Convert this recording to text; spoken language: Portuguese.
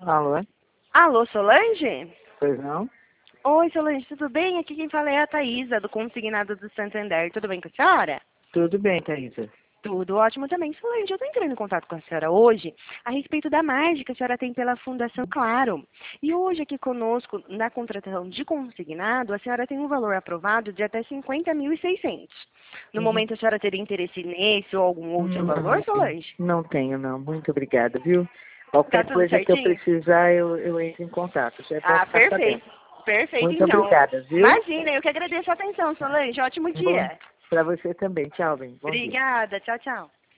Alô? Alô, Solange? Pois não? Oi, Solange, tudo bem? Aqui quem fala é a Thaisa, do Consignado do Santander. Tudo bem com a senhora? Tudo bem, Thaisa. Tudo ótimo também. Solange, eu estou entrando em contato com a senhora hoje a respeito da margem que a senhora tem pela Fundação Claro. E hoje aqui conosco, na contratação de consignado, a senhora tem um valor aprovado de até 50.600. No momento, a senhora teria interesse nesse ou algum outro valor, Solange? Não tenho, não. Muito obrigada, viu? Tá Qualquer tudo coisa que eu certinho? precisar, eu entro em contato. Você pode Ah, ficar sabendo. perfeito. Perfeito, Muito então. obrigada, viu? Imagina, eu que agradeço a atenção, Solange. Ótimo Bom, dia. para você também. Tchau, bem. Bom dia. Obrigada. Tchau, tchau.